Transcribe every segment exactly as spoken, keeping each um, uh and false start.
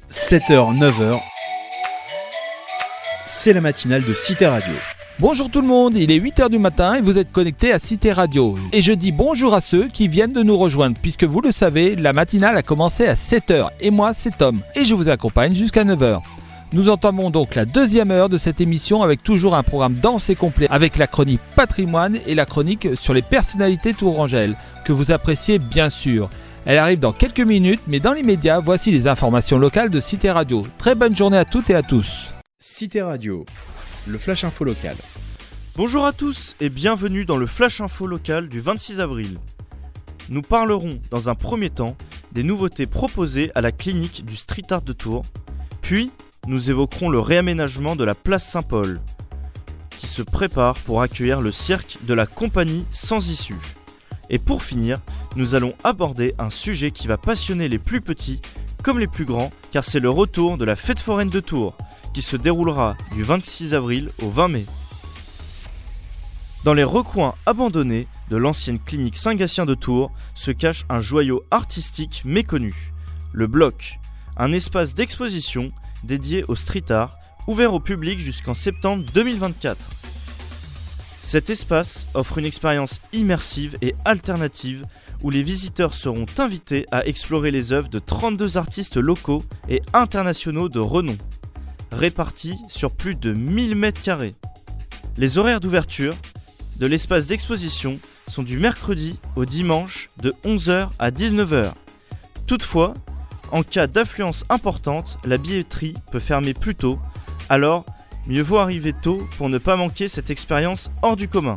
sept heures neuf heures, c'est la matinale de Cité Radio. Bonjour tout le monde, il est huit heures du matin et vous êtes connectés à Cité Radio. Et je dis bonjour à ceux qui viennent de nous rejoindre, puisque vous le savez, la matinale a commencé à sept heures. Et moi, c'est Tom, et je vous accompagne jusqu'à neuf heures. Nous entamons donc la deuxième heure de cette émission avec toujours un programme dense et complet, avec la chronique patrimoine et la chronique sur les personnalités tourangelles, que vous appréciez bien sûr. Elle arrive dans quelques minutes, mais dans l'immédiat, voici les informations locales de Cité Radio. Très bonne journée à toutes et à tous. Cité Radio, le Flash Info local. Bonjour à tous et bienvenue dans le Flash Info local du vingt-six avril. Nous parlerons dans un premier temps des nouveautés proposées à la clinique du Street Art de Tours, puis nous évoquerons le réaménagement de la place Saint-Paul, qui se prépare pour accueillir le cirque de la compagnie Sans Issue. Et pour finir, nous allons aborder un sujet qui va passionner les plus petits comme les plus grands, car c'est le retour de la fête foraine de Tours, qui se déroulera du vingt-six avril au vingt mai. Dans les recoins abandonnés de l'ancienne clinique Saint-Gatien de Tours se cache un joyau artistique méconnu, le Bloc, un espace d'exposition dédié au street art, ouvert au public jusqu'en septembre deux mille vingt-quatre. Cet espace offre une expérience immersive et alternative où les visiteurs seront invités à explorer les œuvres de trente-deux artistes locaux et internationaux de renom, répartis sur plus de mille mètres carrés. Les horaires d'ouverture de l'espace d'exposition sont du mercredi au dimanche de onze heures à dix-neuf heures. Toutefois, en cas d'affluence importante, la billetterie peut fermer plus tôt, alors mieux vaut arriver tôt pour ne pas manquer cette expérience hors du commun.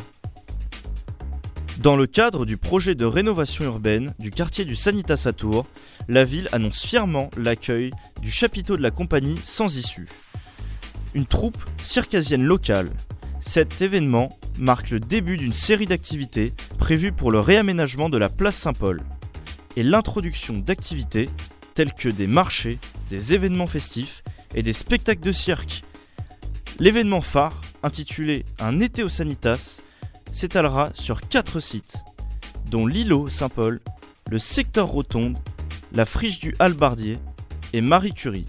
Dans le cadre du projet de rénovation urbaine du quartier du Sanitas à Tours, la ville annonce fièrement l'accueil du chapiteau de la compagnie Sans Issue, une troupe circassienne locale. Cet événement marque le début d'une série d'activités prévues pour le réaménagement de la place Saint-Paul et l'introduction d'activités tels que des marchés, des événements festifs et des spectacles de cirque. L'événement phare, intitulé Un été au Sanitas, s'étalera sur quatre sites, dont l'îlot Saint-Paul, le secteur Rotonde, la friche du Halbardier et Marie Curie.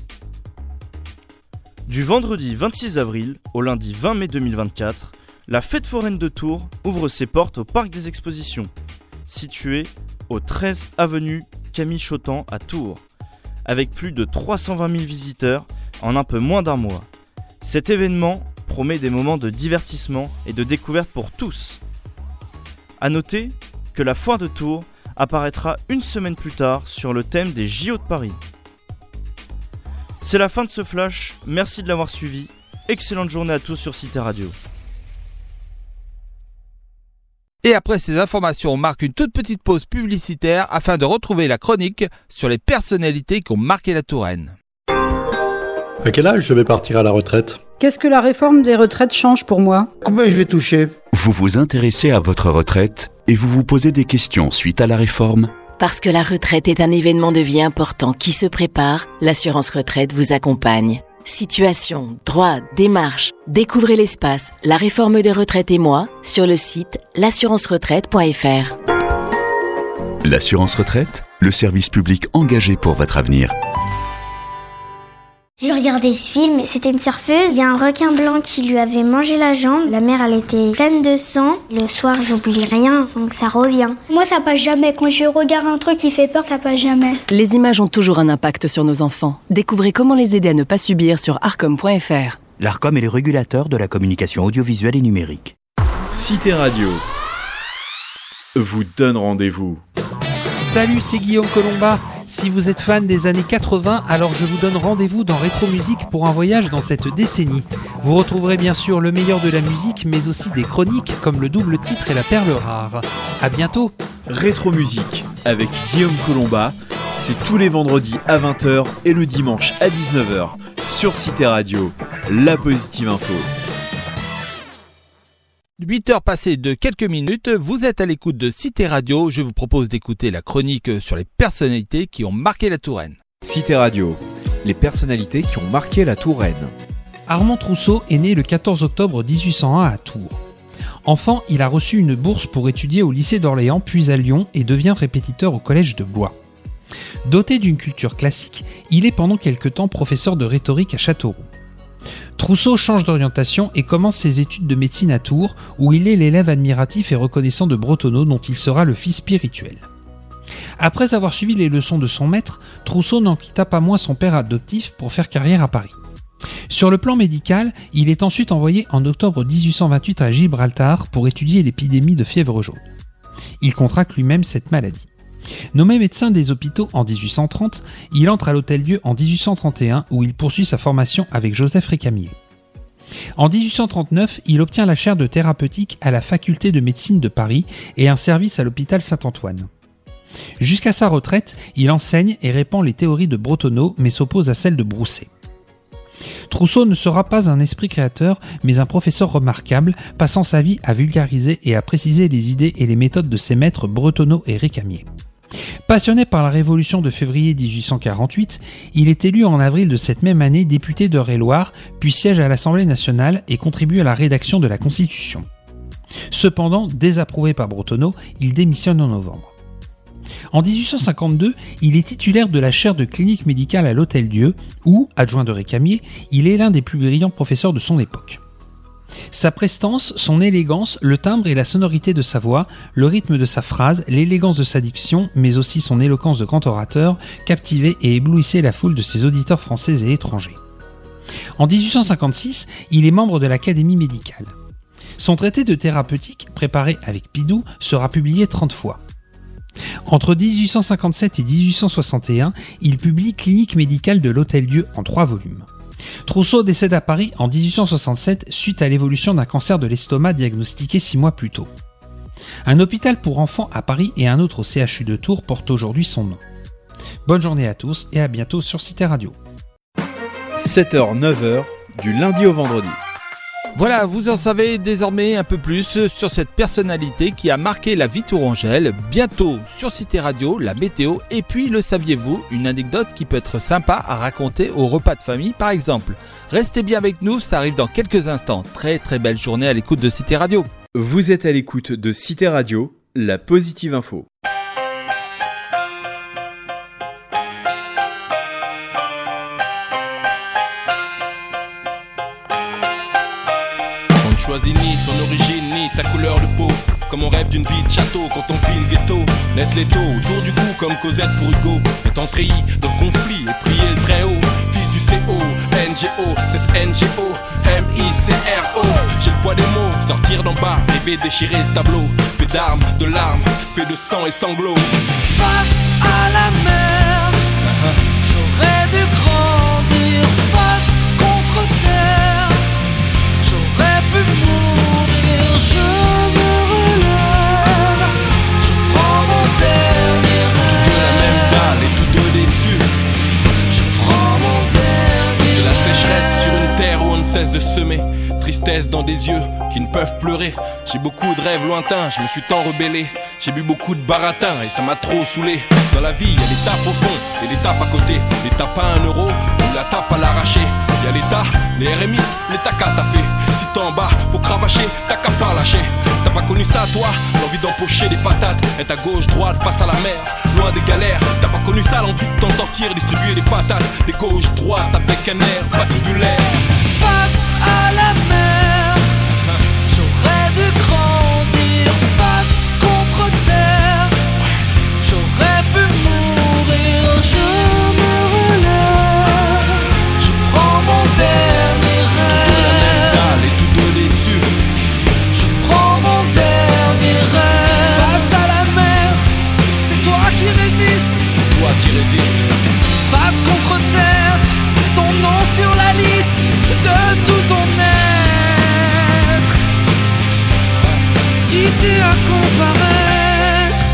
Du vendredi vingt-six avril au lundi vingt mai deux mille vingt-quatre, la fête foraine de Tours ouvre ses portes au Parc des Expositions, situé au treize avenue Camille Chotan à Tours, avec plus de trois cent vingt mille visiteurs en un peu moins d'un mois. Cet événement promet des moments de divertissement et de découverte pour tous. A noter que la foire de Tours apparaîtra une semaine plus tard sur le thème des J O de Paris. C'est la fin de ce flash, merci de l'avoir suivi, excellente journée à tous sur Cité Radio. Et après ces informations, on marque une toute petite pause publicitaire afin de retrouver la chronique sur les personnalités qui ont marqué la Touraine. À quel âge je vais partir à la retraite ? Qu'est-ce que la réforme des retraites change pour moi ? Combien je vais toucher ? Vous vous intéressez à votre retraite et vous vous posez des questions suite à la réforme ? Parce que la retraite est un événement de vie important qui se prépare, l'assurance retraite vous accompagne. Situation, droits, démarches, découvrez l'espace La réforme des retraites et moi sur le site l'assurance retraite point f r. L'assurance retraite, le service public engagé pour votre avenir. J'ai regardé ce film, c'était une surfeuse, il y a un requin blanc qui lui avait mangé la jambe, la mer elle était pleine de sang, le soir j'oublie rien, donc ça revient. Moi ça passe jamais, quand je regarde un truc qui fait peur, ça passe jamais. Les images ont toujours un impact sur nos enfants. Découvrez comment les aider à ne pas subir sur arcom point f r. L'Arcom est le régulateur de la communication audiovisuelle et numérique. Cité Radio vous donne rendez-vous. Salut, c'est Guillaume Colomba. Si vous êtes fan des années quatre-vingts, alors je vous donne rendez-vous dans Rétro Musique pour un voyage dans cette décennie. Vous retrouverez bien sûr le meilleur de la musique, mais aussi des chroniques comme le double titre et la perle rare. À bientôt. Rétro Musique avec Guillaume Colomba, c'est tous les vendredis à vingt heures et le dimanche à dix-neuf heures sur Cité Radio, la positive info. huit heures passées de quelques minutes, vous êtes à l'écoute de Cité Radio. Je vous propose d'écouter la chronique sur les personnalités qui ont marqué la Touraine. Cité Radio, les personnalités qui ont marqué la Touraine. Armand Trousseau est né le quatorze octobre dix-huit cent un à Tours. Enfant, il a reçu une bourse pour étudier au lycée d'Orléans, puis à Lyon, et devient répétiteur au collège de Blois. Doté d'une culture classique, il est pendant quelque temps professeur de rhétorique à Châteauroux. Trousseau change d'orientation et commence ses études de médecine à Tours, où il est l'élève admiratif et reconnaissant de Bretonneau, dont il sera le fils spirituel. Après avoir suivi les leçons de son maître, Trousseau n'en quitta pas moins son père adoptif pour faire carrière à Paris. Sur le plan médical, il est ensuite envoyé en octobre dix-huit cent vingt-huit à Gibraltar pour étudier l'épidémie de fièvre jaune. Il contracte lui-même cette maladie. Nommé médecin des hôpitaux en dix-huit cent trente, il entre à l'Hôtel-Dieu en dix-huit cent trente et un où il poursuit sa formation avec Joseph Récamier. En dix-huit cent trente-neuf, il obtient la chaire de thérapeutique à la faculté de médecine de Paris et un service à l'hôpital Saint-Antoine. Jusqu'à sa retraite, il enseigne et répand les théories de Bretonneau mais s'oppose à celles de Broussais. Trousseau ne sera pas un esprit créateur, mais un professeur remarquable, passant sa vie à vulgariser et à préciser les idées et les méthodes de ses maîtres Bretonneau et Récamier. Passionné par la Révolution de février dix-huit cent quarante-huit, il est élu en avril de cette même année député d'Eure-et-Loir, puis siège à l'Assemblée nationale et contribue à la rédaction de la Constitution. Cependant, désapprouvé par Bretonneau, il démissionne en novembre. En dix-huit cent cinquante-deux, il est titulaire de la chaire de clinique médicale à l'Hôtel-Dieu, où, adjoint de Récamier, il est l'un des plus brillants professeurs de son époque. Sa prestance, son élégance, le timbre et la sonorité de sa voix, le rythme de sa phrase, l'élégance de sa diction, mais aussi son éloquence de grand orateur, captivaient et éblouissaient la foule de ses auditeurs français et étrangers. En dix-huit cent cinquante-six, il est membre de l'Académie médicale. Son traité de thérapeutique, préparé avec Pidou, sera publié trente fois. Entre dix-huit cent cinquante-sept et dix-huit cent soixante et un, il publie Clinique médicale de l'Hôtel-Dieu en trois volumes. Trousseau décède à Paris en dix-huit cent soixante-sept suite à l'évolution d'un cancer de l'estomac diagnostiqué six mois plus tôt. Un hôpital pour enfants à Paris et un autre au C H U de Tours portent aujourd'hui son nom. Bonne journée à tous et à bientôt sur Cité Radio. sept heures neuf heures du lundi au vendredi. Voilà, vous en savez désormais un peu plus sur cette personnalité qui a marqué la vie tourangelle. Bientôt sur Cité Radio, la météo et puis le saviez-vous, une anecdote qui peut être sympa à raconter au repas de famille par exemple. Restez bien avec nous, ça arrive dans quelques instants. Très très belle journée à l'écoute de Cité Radio. Vous êtes à l'écoute de Cité Radio, la positive info. Choisit ni son origine ni sa couleur de peau. Comme on rêve d'une vie de château quand on vit le ghetto. Net l'étau autour du cou comme Cosette pour Hugo. Étant treillis dans le conflit et prier le très haut. Fils du C O, N G O, cette N G O, M I C R O. J'ai le poids des mots, sortir d'en bas, rêver déchirer ce tableau. Fait d'armes, de larmes, fait de sang et sanglots. Face à la mer, uh-huh. J'aurais dû grandir face contre terre. J'aurais pu mourir, je me relève. Je prends mon dernier rêve. Tous deux la même balle et tous deux déçus. Je prends mon dernier C'est la rêve. sécheresse sur une terre où on ne cesse de semer. Tristesse dans des yeux qui ne peuvent pleurer. J'ai beaucoup de rêves lointains, je me suis tant rebellé. J'ai bu beaucoup de baratin et ça m'a trop saoulé. Dans la vie, y'a l'étape au fond et l'étape à côté. L'étape à un euro ou la tape à l'arraché. Y'a l'état, les R M I, l'état qu'a t'as fait. Si t'es en bas, faut cravacher, t'as qu'à pas lâcher. T'as pas connu ça toi, l'envie d'empocher des patates. Être à gauche, droite, face à la mer, loin des galères. T'as pas connu ça, l'envie de t'en sortir et distribuer des patates. Des gauches, droites, avec un air patibulaire. Face à la mer, j'aurais dû grandir face contre terre. J'aurais pu mourir, je me relève. Je prends mon dernier rêve. Tous deux la même dalle et tous deux déçus. Je prends mon dernier rêve. Face à la mer, c'est toi qui résistes. C'est toi qui résistes. Face contre terre, ton nom sur la liste de tout ton être. Si t'es à comparaître.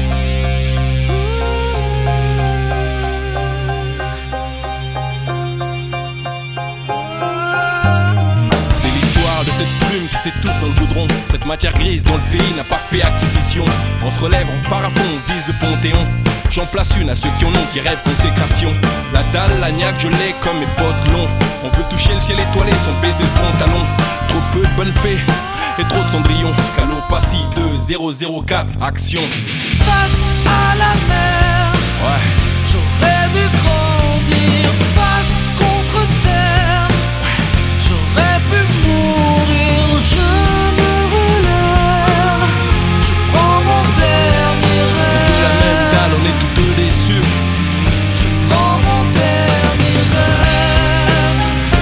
C'est l'histoire de cette plume qui s'étouffe dans le goudron. Cette matière grise dont le pays n'a pas fait acquisition. On se relève, on part à fond, on vise le panthéon. J'en place une à ceux qui en ont, qui rêvent consécration. La dalle, la niaque, je l'ai comme mes potes longs. On veut toucher le ciel étoilé sans baiser le pantalon. Trop peu de bonnes fées et trop de cendrillon. Calopassie deux zéro zéro quatre, action. Face à la mer, Ouais. J'aurais vu grandir face contre terre. J'aurais pu mourir, je me relève. Je prends mon dernier rêve. De la même dalle, on est tous deux déçus. Je prends mon dernier rêve.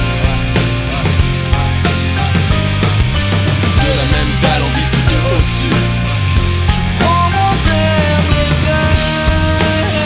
De la même dalle, on vise tous deux au-dessus. Je prends mon dernier rêve.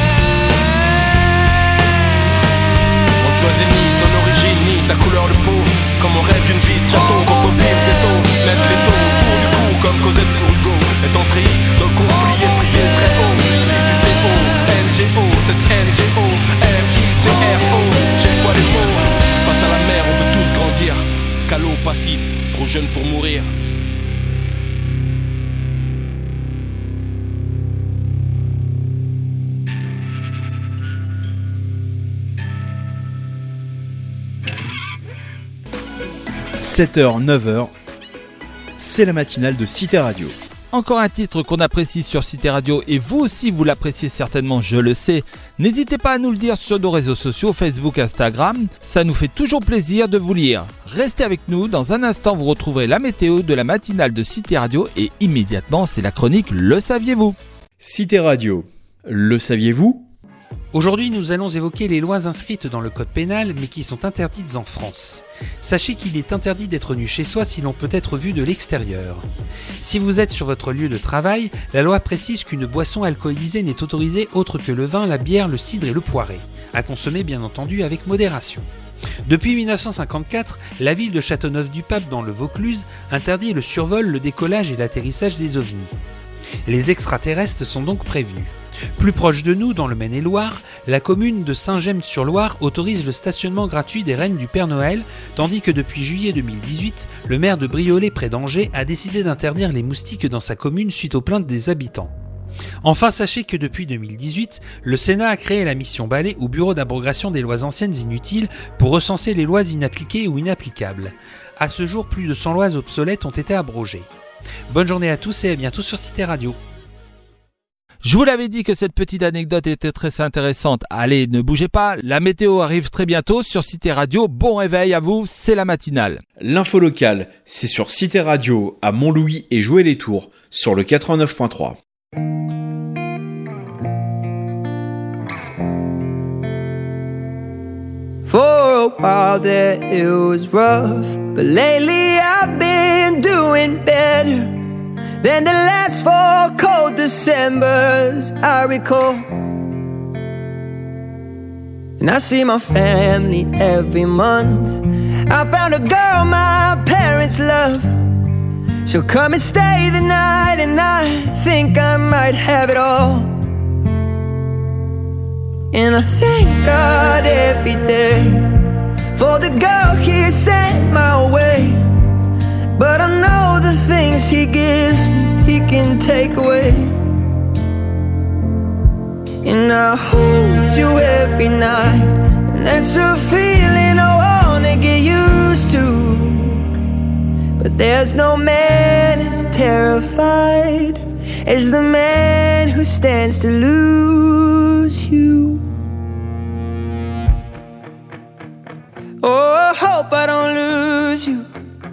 On ne choisit ni son origine, ni sa couleur de peau. Comme on rêve d'une vie de château, quand on tire des taux. Mettre les taux autour du cou, comme Cosette pour Hugo. Est entré dans le conflit et prier très haut. Ici c'est O, N G O, c'est N G O, M I C R O. J'ai quoi les mots. Face à la mer, on veut tous grandir. Callot, passif, trop jeune pour mourir. sept heures neuf heures, c'est la matinale de Cité Radio. Encore un titre qu'on apprécie sur Cité Radio et vous aussi vous l'appréciez certainement, je le sais. N'hésitez pas à nous le dire sur nos réseaux sociaux, Facebook, Instagram, ça nous fait toujours plaisir de vous lire. Restez avec nous, dans un instant vous retrouverez la météo de la matinale de Cité Radio et immédiatement c'est la chronique Le saviez-vous ? Cité Radio, le saviez-vous ? Aujourd'hui, nous allons évoquer les lois inscrites dans le code pénal, mais qui sont interdites en France. Sachez qu'il est interdit d'être nu chez soi si l'on peut être vu de l'extérieur. Si vous êtes sur votre lieu de travail, la loi précise qu'une boisson alcoolisée n'est autorisée autre que le vin, la bière, le cidre et le poiré, à consommer bien entendu avec modération. Depuis dix-neuf cent cinquante-quatre, la ville de Châteauneuf-du-Pape dans le Vaucluse interdit le survol, le décollage et l'atterrissage des ovnis. Les extraterrestres sont donc prévenus. Plus proche de nous, dans le Maine-et-Loire, la commune de Saint-Gemme-sur-Loire autorise le stationnement gratuit des rennes du Père Noël, tandis que depuis juillet deux mille dix-huit, le maire de Briolet près d'Angers a décidé d'interdire les moustiques dans sa commune suite aux plaintes des habitants. Enfin, sachez que depuis deux mille dix-huit, le Sénat a créé la mission Balai ou Bureau d'abrogation des lois anciennes inutiles pour recenser les lois inappliquées ou inapplicables. À ce jour, plus de cent lois obsolètes ont été abrogées. Bonne journée à tous et à bientôt sur Cité Radio. Je vous l'avais dit que cette petite anecdote était très intéressante. Allez, ne bougez pas, la météo arrive très bientôt sur Cité Radio. Bon réveil à vous, c'est la matinale. L'info locale, c'est sur Cité Radio à Montlouis et Joué-les-Tours sur le quatre-vingt-neuf point trois. For a while there it was rough, but lately I've been doing better than the last four cold Decembers I recall. And I see my family every month. I found a girl my parents love. She'll come and stay the night, and I think I might have it all. And I thank God every day for the girl He sent my way. But I know the things He gives me, He can take away. And I hold you every night, and that's a feeling I wanna get used to. But there's no man as terrified as the man who stands to lose you. Oh, I hope I don't lose you.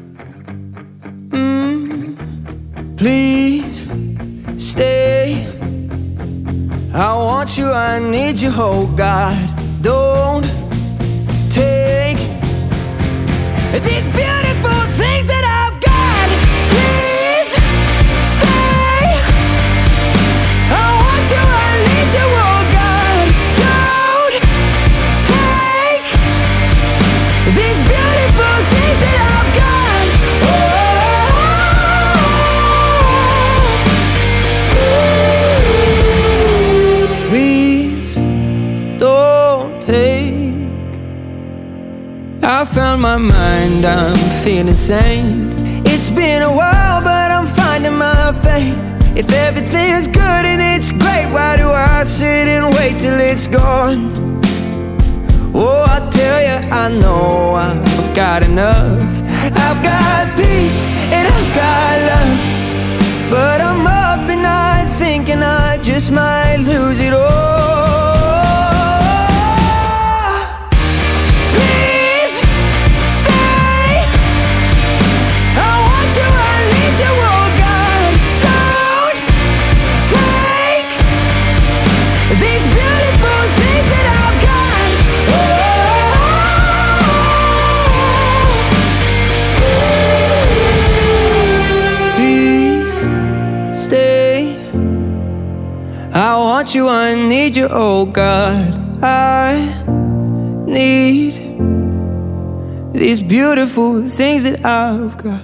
Mm, please stay. I want you, I need you, oh God. Don't take these beautiful things that I've got. Please stay. I want you, I need you, oh God. Don't take these beautiful things that I've got. Oh, please don't take. I found my mind, I'm feeling sane. It's been a while, but I'm finding my faith. If everything's good and it's great, why do I sit and wait till it's gone? Oh, I tell you, I know I've got enough. I've got peace and I've got love. But I'm up at night thinking I just might lose it all. want you, I need you, oh God. I need these beautiful things that I've got.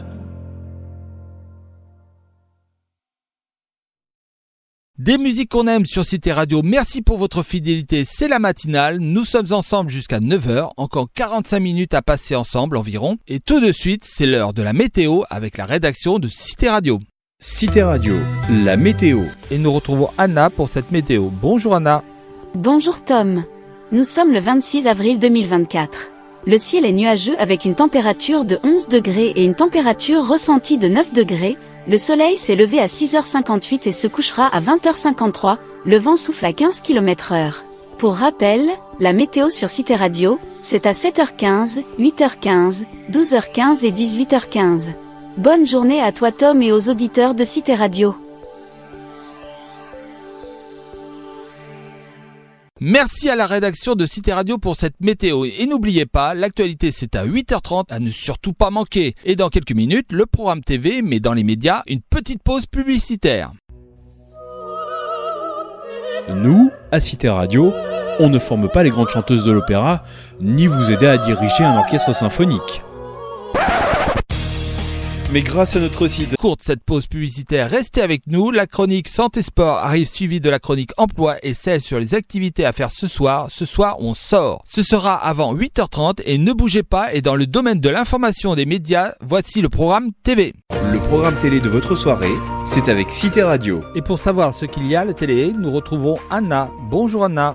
Des musiques qu'on aime sur Cité Radio, merci pour votre fidélité, c'est la matinale, nous sommes ensemble jusqu'à neuf heures, encore quarante-cinq minutes à passer ensemble environ, et tout de suite c'est l'heure de la météo avec la rédaction de Cité Radio. Cité Radio, la météo. Et nous retrouvons Anna pour cette météo. Bonjour Anna. Bonjour Tom. Nous sommes le vingt-six avril deux mille vingt-quatre. Le ciel est nuageux avec une température de onze degrés et une température ressentie de neuf degrés. Le soleil s'est levé à six heures cinquante-huit et se couchera à vingt heures cinquante-trois, le vent souffle à quinze kilomètres heure. Pour rappel, la météo sur Cité Radio, c'est à sept heures quinze, huit heures quinze, douze heures quinze et dix-huit heures quinze. Bonne journée à toi Tom et aux auditeurs de Cité Radio. Merci à la rédaction de Cité Radio pour cette météo. Et n'oubliez pas, l'actualité c'est à huit heures trente, à ne surtout pas manquer. Et dans quelques minutes, le programme T V, mais dans les médias, une petite pause publicitaire. Nous, à Cité Radio, on ne forme pas les grandes chanteuses de l'opéra, ni vous aider à diriger un orchestre symphonique. Mais grâce à notre site. Courte cette pause publicitaire, restez avec nous. La chronique Santé Sport arrive suivie de la chronique Emploi et celle sur les activités à faire ce soir. Ce soir, on sort. Ce sera avant huit heures trente et ne bougez pas. Et dans le domaine de l'information des médias, voici le programme T V. Le programme télé de votre soirée, c'est avec Cité Radio. Et pour savoir ce qu'il y a à la télé, nous retrouvons Anna. Bonjour Anna.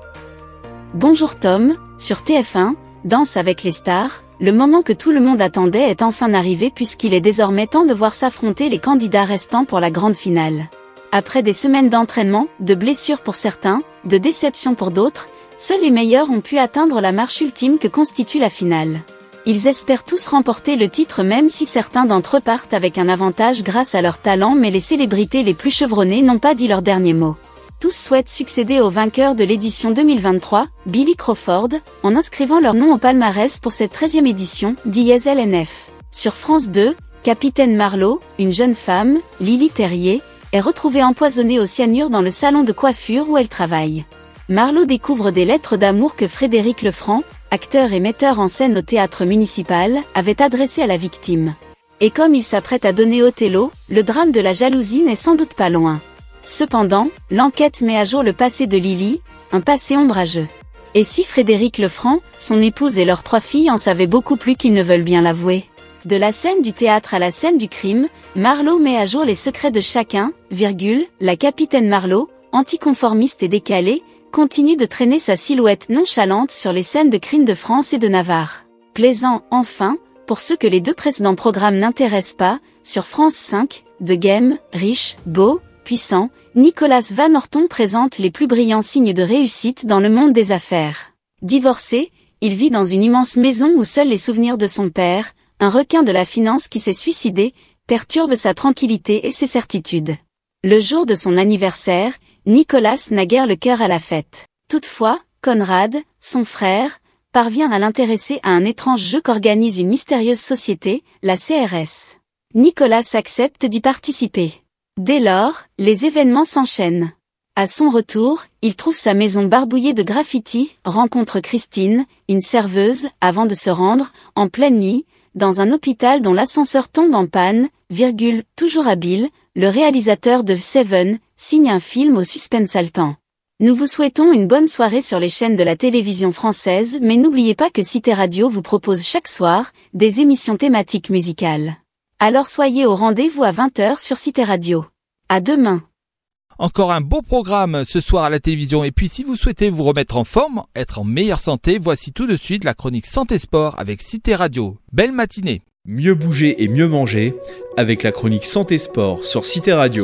Bonjour Tom. Sur T F un, Danse avec les stars. Le moment que tout le monde attendait est enfin arrivé puisqu'il est désormais temps de voir s'affronter les candidats restants pour la grande finale. Après des semaines d'entraînement, de blessures pour certains, de déceptions pour d'autres, seuls les meilleurs ont pu atteindre la marche ultime que constitue la finale. Ils espèrent tous remporter le titre même si certains d'entre eux partent avec un avantage grâce à leur talent, mais les célébrités les plus chevronnées n'ont pas dit leur dernier mot. Tous souhaitent succéder au vainqueur de l'édition deux mille vingt-trois, Billy Crawford, en inscrivant leur nom au palmarès pour cette treizième édition, dit L N F. Sur France deux, Capitaine Marlowe, une jeune femme, Lily Terrier, est retrouvée empoisonnée au cyanure dans le salon de coiffure où elle travaille. Marlowe découvre des lettres d'amour que Frédéric Lefranc, acteur et metteur en scène au théâtre municipal, avait adressées à la victime. Et comme il s'apprête à donner Othello, le drame de la jalousie n'est sans doute pas loin. Cependant, l'enquête met à jour le passé de Lily, un passé ombrageux. Et si Frédéric Lefranc, son épouse et leurs trois filles en savaient beaucoup plus qu'ils ne veulent bien l'avouer? De la scène du théâtre à la scène du crime, Marlowe met à jour les secrets de chacun, virgule, la capitaine Marlowe, anticonformiste et décalée, continue de traîner sa silhouette nonchalante sur les scènes de crime de France et de Navarre. Plaisant, enfin, pour ceux que les deux précédents programmes n'intéressent pas, sur France cinq, de game, riche, beau, puissant, Nicolas Van Orton présente les plus brillants signes de réussite dans le monde des affaires. Divorcé, il vit dans une immense maison où seuls les souvenirs de son père, un requin de la finance qui s'est suicidé, perturbent sa tranquillité et ses certitudes. Le jour de son anniversaire, Nicolas n'a guère le cœur à la fête. Toutefois, Conrad, son frère, parvient à l'intéresser à un étrange jeu qu'organise une mystérieuse société, la C R S. Nicolas accepte d'y participer. Dès lors, les événements s'enchaînent. À son retour, il trouve sa maison barbouillée de graffitis, rencontre Christine, une serveuse, avant de se rendre, en pleine nuit, dans un hôpital dont l'ascenseur tombe en panne, virgule, toujours habile, le réalisateur de Seven, signe un film au suspense haletant. Nous vous souhaitons une bonne soirée sur les chaînes de la télévision française, mais n'oubliez pas que Cité Radio vous propose chaque soir, des émissions thématiques musicales. Alors soyez au rendez-vous à vingt heures sur Cité Radio. À demain. Encore un beau programme ce soir à la télévision. Et puis si vous souhaitez vous remettre en forme, être en meilleure santé, voici tout de suite la chronique Santé Sport avec Cité Radio. Belle matinée. Mieux bouger et mieux manger avec la chronique Santé Sport sur Cité Radio.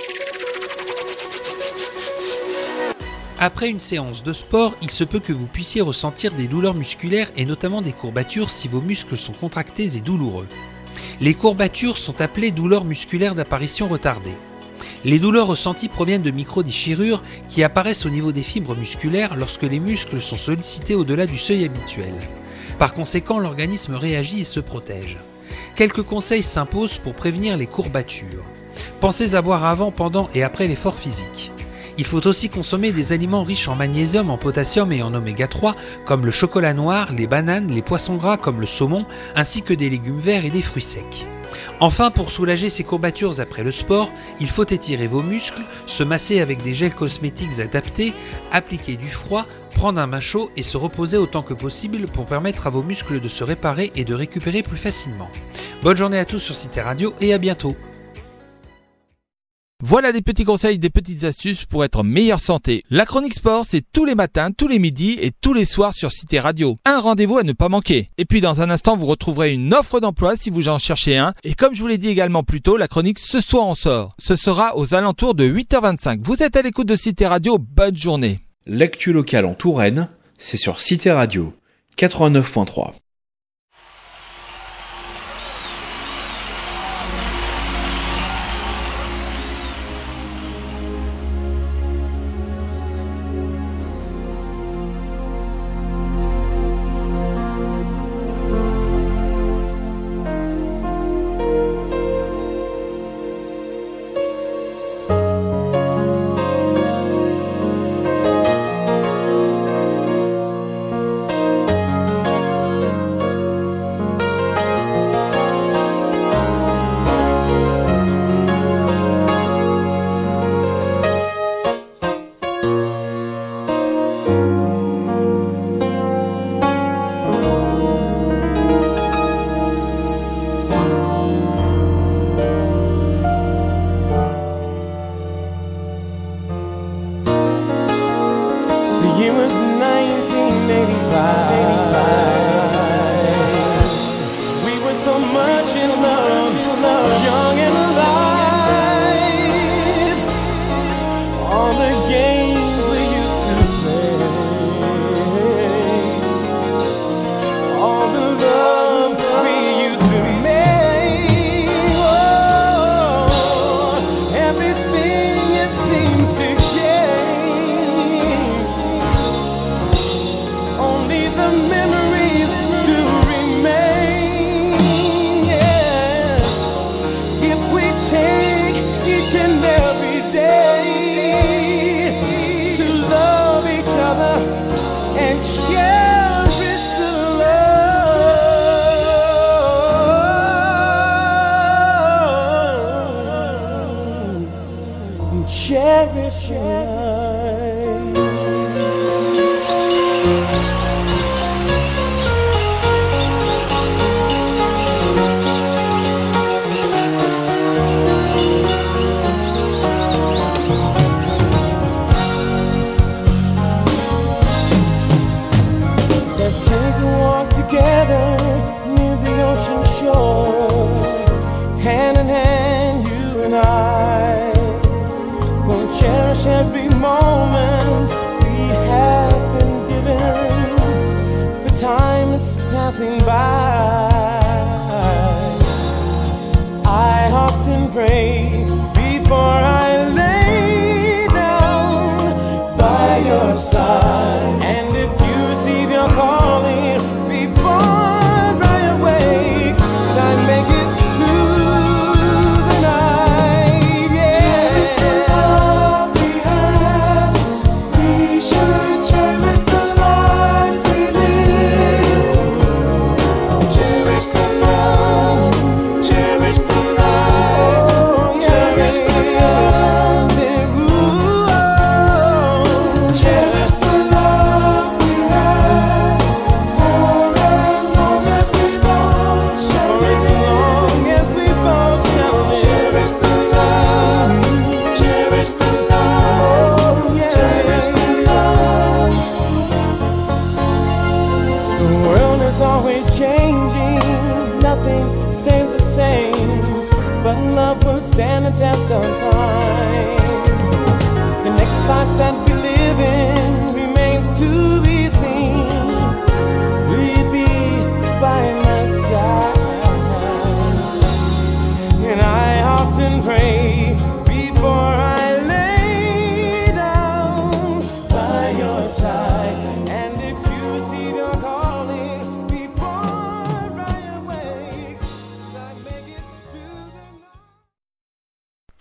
Après une séance de sport, il se peut que vous puissiez ressentir des douleurs musculaires et notamment des courbatures si vos muscles sont contractés et douloureux. Les courbatures sont appelées douleurs musculaires d'apparition retardée. Les douleurs ressenties proviennent de microdéchirures qui apparaissent au niveau des fibres musculaires lorsque les muscles sont sollicités au-delà du seuil habituel. Par conséquent, l'organisme réagit et se protège. Quelques conseils s'imposent pour prévenir les courbatures. Pensez à boire avant, pendant et après l'effort physique. Il faut aussi consommer des aliments riches en magnésium, en potassium et en oméga trois, comme le chocolat noir, les bananes, les poissons gras comme le saumon, ainsi que des légumes verts et des fruits secs. Enfin, pour soulager ses courbatures après le sport, il faut étirer vos muscles, se masser avec des gels cosmétiques adaptés, appliquer du froid, prendre un bain chaud et se reposer autant que possible pour permettre à vos muscles de se réparer et de récupérer plus facilement. Bonne journée à tous sur Cité Radio et à bientôt. Voilà des petits conseils, des petites astuces pour être en meilleure santé. La chronique sport, c'est tous les matins, tous les midis et tous les soirs sur Cité Radio. Un rendez-vous à ne pas manquer. Et puis dans un instant, vous retrouverez une offre d'emploi si vous en cherchez un. Et comme je vous l'ai dit également plus tôt, la chronique Ce soir on sort. Ce sera aux alentours de huit heures vingt-cinq. Vous êtes à l'écoute de Cité Radio, bonne journée. L'actu locale en Touraine, c'est sur Cité Radio, quatre-vingt-neuf point trois.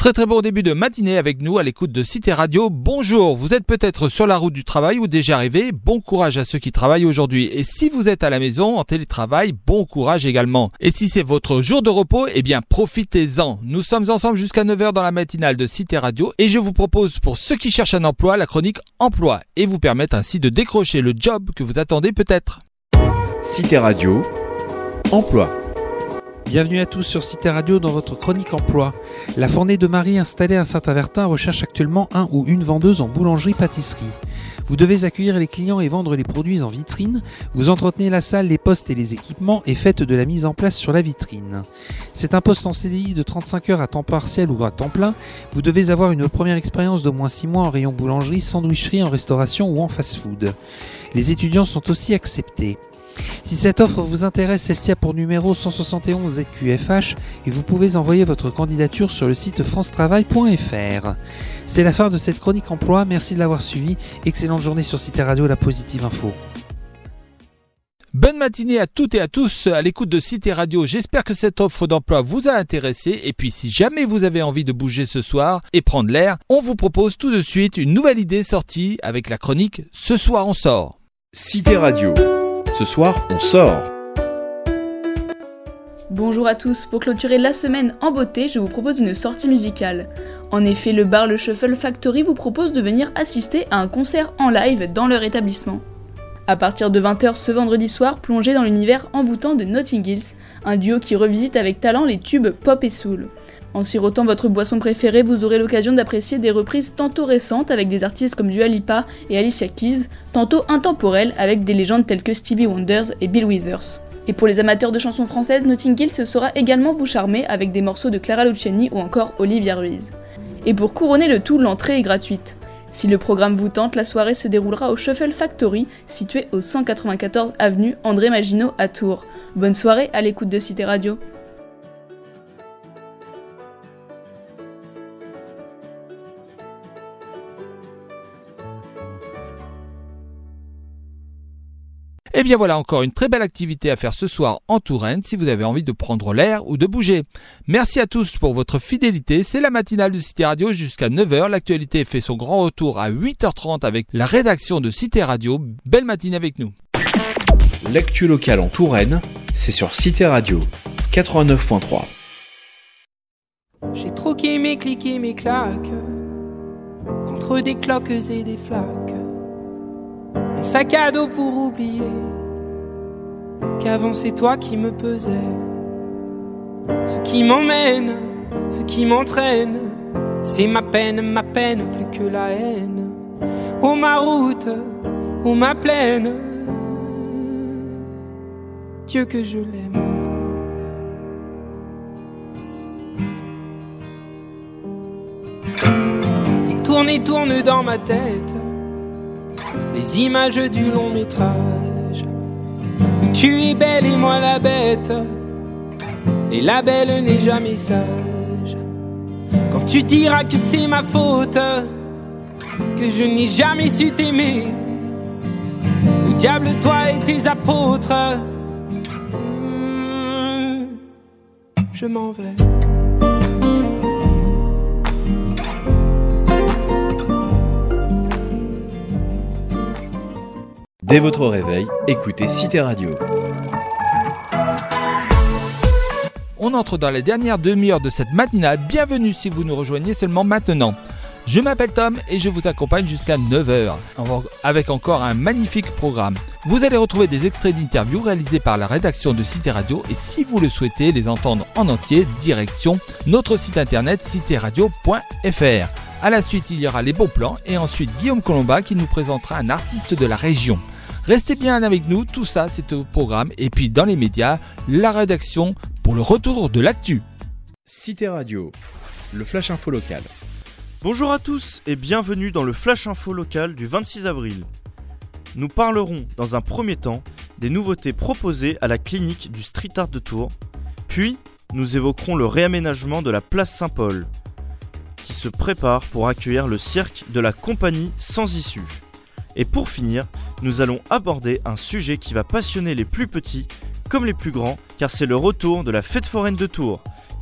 Très très bon début de matinée avec nous à l'écoute de Cité Radio. Bonjour, vous êtes peut-être sur la route du travail ou déjà arrivé. Bon courage à ceux qui travaillent aujourd'hui. Et si vous êtes à la maison en télétravail, bon courage également. Et si c'est votre jour de repos, eh bien profitez-en. Nous sommes ensemble jusqu'à neuf heures dans la matinale de Cité Radio et je vous propose pour ceux qui cherchent un emploi la chronique emploi et vous permettre ainsi de décrocher le job que vous attendez peut-être. Cité Radio, emploi. Bienvenue à tous sur Cité Radio dans votre chronique emploi. La Fournée de Marie installée à Saint-Avertin recherche actuellement un ou une vendeuse en boulangerie-pâtisserie. Vous devez accueillir les clients et vendre les produits en vitrine. Vous entretenez la salle, les postes et les équipements et faites de la mise en place sur la vitrine. C'est un poste en C D I de trente-cinq heures à temps partiel ou à temps plein. Vous devez avoir une première expérience d'au moins six mois en rayon boulangerie, sandwicherie, en restauration ou en fast-food. Les étudiants sont aussi acceptés. Si cette offre vous intéresse, celle-ci a pour numéro cent soixante et onze Z Q F H et vous pouvez envoyer votre candidature sur le site france travail point f r. C'est la fin de cette chronique emploi, merci de l'avoir suivi. Excellente journée sur Cité Radio, la positive info. Bonne matinée à toutes et à tous à l'écoute de Cité Radio. J'espère que cette offre d'emploi vous a intéressé. Et puis si jamais vous avez envie de bouger ce soir et prendre l'air, on vous propose tout de suite une nouvelle idée sortie avec la chronique « Ce soir on sort ». Cité Radio. Ce soir, on sort. Bonjour à tous, pour clôturer la semaine en beauté, je vous propose une sortie musicale. En effet, le bar Le Shuffle Factory vous propose de venir assister à un concert en live dans leur établissement. À partir de vingt heures ce vendredi soir, plongez dans l'univers envoûtant de Notting Hills, un duo qui revisite avec talent les tubes pop et soul. En sirotant votre boisson préférée, vous aurez l'occasion d'apprécier des reprises tantôt récentes avec des artistes comme Dua Lipa et Alicia Keys, tantôt intemporelles avec des légendes telles que Stevie Wonder et Bill Withers. Et pour les amateurs de chansons françaises, Notting Hill saura également vous charmer avec des morceaux de Clara Luciani ou encore Olivia Ruiz. Et pour couronner le tout, l'entrée est gratuite. Si le programme vous tente, la soirée se déroulera au Shuffle Factory, situé au cent quatre-vingt-quatorze avenue André Maginot à Tours. Bonne soirée à l'écoute de Cité Radio. Et bien voilà encore une très belle activité à faire ce soir en Touraine si vous avez envie de prendre l'air ou de bouger. Merci à tous pour votre fidélité, c'est la matinale de Cité Radio jusqu'à neuf heures. L'actualité fait son grand retour à huit heures trente avec la rédaction de Cité Radio. Belle matinée avec nous. L'actu locale en Touraine, c'est sur Cité Radio quatre-vingt-neuf point trois. J'ai troqué mes clics et mes claques contre des cloques et des flaques. Mon sac à dos pour oublier qu'avant c'est toi qui me pesais. Ce qui m'emmène, ce qui m'entraîne, c'est ma peine, ma peine plus que la haine. Oh ma route, oh ma plaine, Dieu que je l'aime. Et tourne et tourne dans ma tête les images du long métrage où tu es belle et moi la bête, et la belle n'est jamais sage. Quand tu diras que c'est ma faute, que je n'ai jamais su t'aimer, où diable toi et tes apôtres, mmh, je m'en vais. Dès votre réveil, écoutez Cité Radio. On entre dans la dernière demi-heure de cette matinale. Bienvenue si vous nous rejoignez seulement maintenant. Je m'appelle Tom et je vous accompagne jusqu'à neuf heures avec encore un magnifique programme. Vous allez retrouver des extraits d'interviews réalisés par la rédaction de Cité Radio et si vous le souhaitez les entendre en entier, direction notre site internet cité radio point f r. À la suite, il y aura les bons plans et ensuite Guillaume Colomba qui nous présentera un artiste de la région. Restez bien avec nous, tout ça c'est au programme et puis dans les médias, la rédaction pour le retour de l'actu. Cité Radio, le Flash Info local. Bonjour à tous et bienvenue dans le Flash Info local du vingt-six avril. Nous parlerons dans un premier temps des nouveautés proposées à la clinique du Street Art de Tours, puis nous évoquerons le réaménagement de la place Saint-Paul, qui se prépare pour accueillir le cirque de la compagnie Sans Issue. Et pour finir, nous allons aborder un sujet qui va passionner les plus petits comme les plus grands, car c'est le retour de la fête foraine de Tours,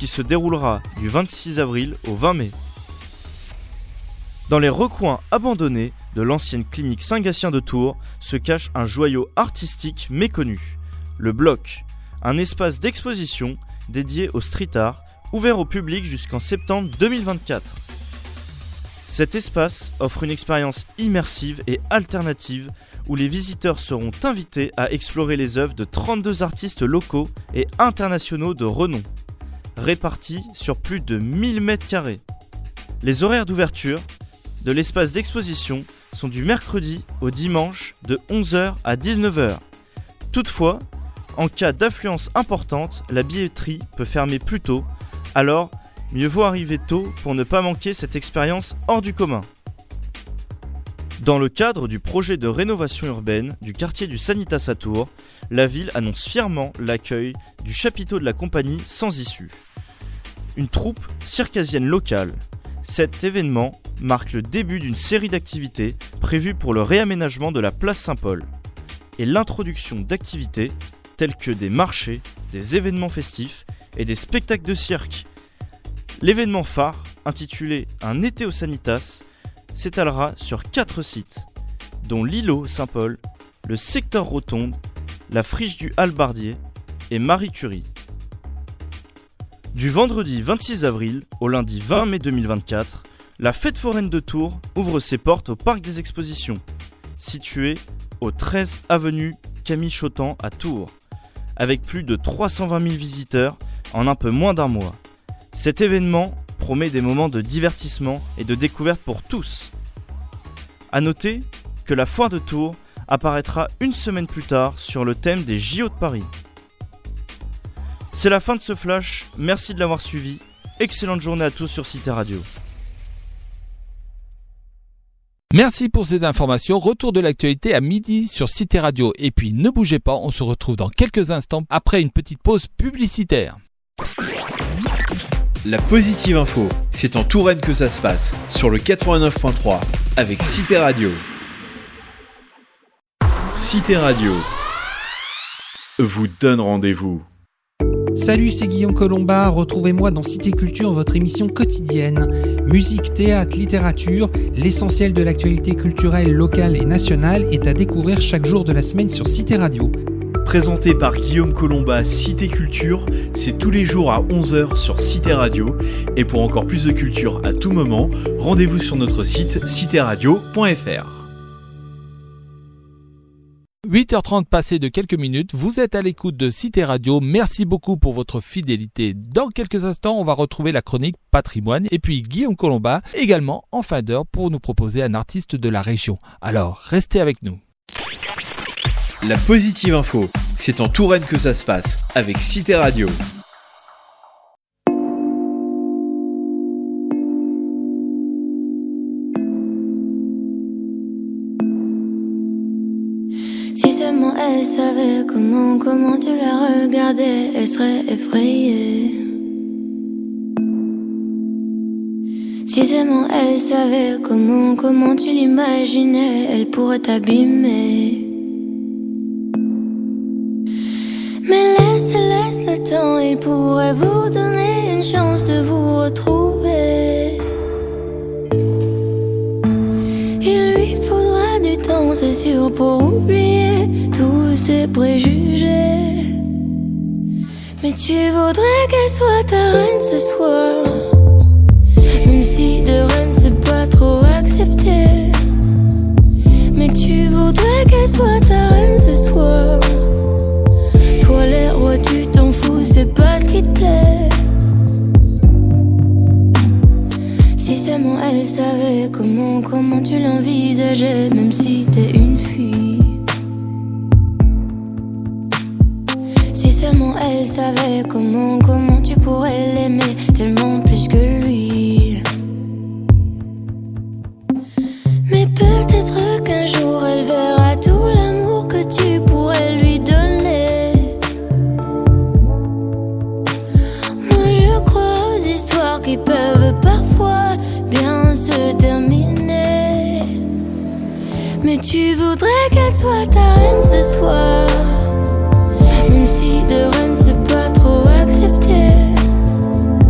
qui se déroulera du vingt-six avril au vingt mai. Dans les recoins abandonnés de l'ancienne clinique Saint-Gatien de Tours se cache un joyau artistique méconnu, le Bloc, un espace d'exposition dédié au street art, ouvert au public jusqu'en septembre deux mille vingt-quatre. Cet espace offre une expérience immersive et alternative où les visiteurs seront invités à explorer les œuvres de trente-deux artistes locaux et internationaux de renom, répartis sur plus de mille mètres carrés. Les horaires d'ouverture de l'espace d'exposition sont du mercredi au dimanche de onze heures à dix-neuf heures. Toutefois, en cas d'affluence importante, la billetterie peut fermer plus tôt, alors mieux vaut arriver tôt pour ne pas manquer cette expérience hors du commun. Dans le cadre du projet de rénovation urbaine du quartier du Sanitas à Tours, la ville annonce fièrement l'accueil du chapiteau de la compagnie Sans Issue, une troupe circassienne locale. Cet événement marque le début d'une série d'activités prévues pour le réaménagement de la place Saint-Paul et l'introduction d'activités telles que des marchés, des événements festifs et des spectacles de cirque. L'événement phare, intitulé Un été au Sanitas, s'étalera sur quatre sites, dont l'îlot Saint-Paul, le secteur Rotonde, la friche du Halbardier et Marie Curie. Du vendredi vingt-six avril au lundi vingt mai deux mille vingt-quatre, la fête foraine de Tours ouvre ses portes au Parc des Expositions, situé au treize avenue Camille Chotan à Tours, avec plus de trois cent vingt mille visiteurs en un peu moins d'un mois. Cet événement promet des moments de divertissement et de découverte pour tous. A noter que la foire de Tours apparaîtra une semaine plus tard sur le thème des J O de Paris. C'est la fin de ce flash, merci de l'avoir suivi, excellente journée à tous sur Cité Radio. Merci pour ces informations, retour de l'actualité à midi sur Cité Radio. Et puis ne bougez pas, on se retrouve dans quelques instants après une petite pause publicitaire. La Positive Info, c'est en Touraine que ça se passe, sur le quatre-vingt-neuf point trois, avec Cité Radio. Cité Radio vous donne rendez-vous. Salut, c'est Guillaume Colomba, retrouvez-moi dans Cité Culture, votre émission quotidienne. Musique, théâtre, littérature, l'essentiel de l'actualité culturelle locale et nationale est à découvrir chaque jour de la semaine sur Cité Radio. Présenté par Guillaume Colomba, Cité Culture, c'est tous les jours à onze heures sur Cité Radio. Et pour encore plus de culture à tout moment, rendez-vous sur notre site cité radio point f r. huit heures trente passées de quelques minutes, vous êtes à l'écoute de Cité Radio, merci beaucoup pour votre fidélité. Dans quelques instants, on va retrouver la chronique patrimoine et puis Guillaume Colomba, également en fin d'heure pour nous proposer un artiste de la région. Alors, restez avec nous. La Positive Info, c'est en Touraine que ça se passe, avec Cité Radio. Si seulement elle savait comment, comment tu la regardais, elle serait effrayée. Si seulement elle savait comment, comment tu l'imaginais, elle pourrait t'abîmer. Mais laisse, laisse le temps, il pourrait vous donner une chance de vous retrouver. Il lui faudra du temps, c'est sûr, pour oublier tous ses préjugés. Mais tu voudrais qu'elle soit ta reine ce soir, même si de reine c'est pas trop accepté. Mais tu voudrais qu'elle soit ta reine ce soir. Toi les rois tu t'en fous, c'est pas ce qui te plaît. Si seulement elle savait comment, comment tu l'envisageais, même si t'es une fille. Si seulement elle savait comment, comment tu pourrais l'aimer tellement plus que lui. Mais peut-être qu'un jour elle verra tout l'amour que tu pourrais lui donner. Moi je crois aux histoires qui peuvent parfois bien se terminer. Mais tu voudrais qu'elle soit ta reine ce soir, même si de reine c'est pas trop accepté.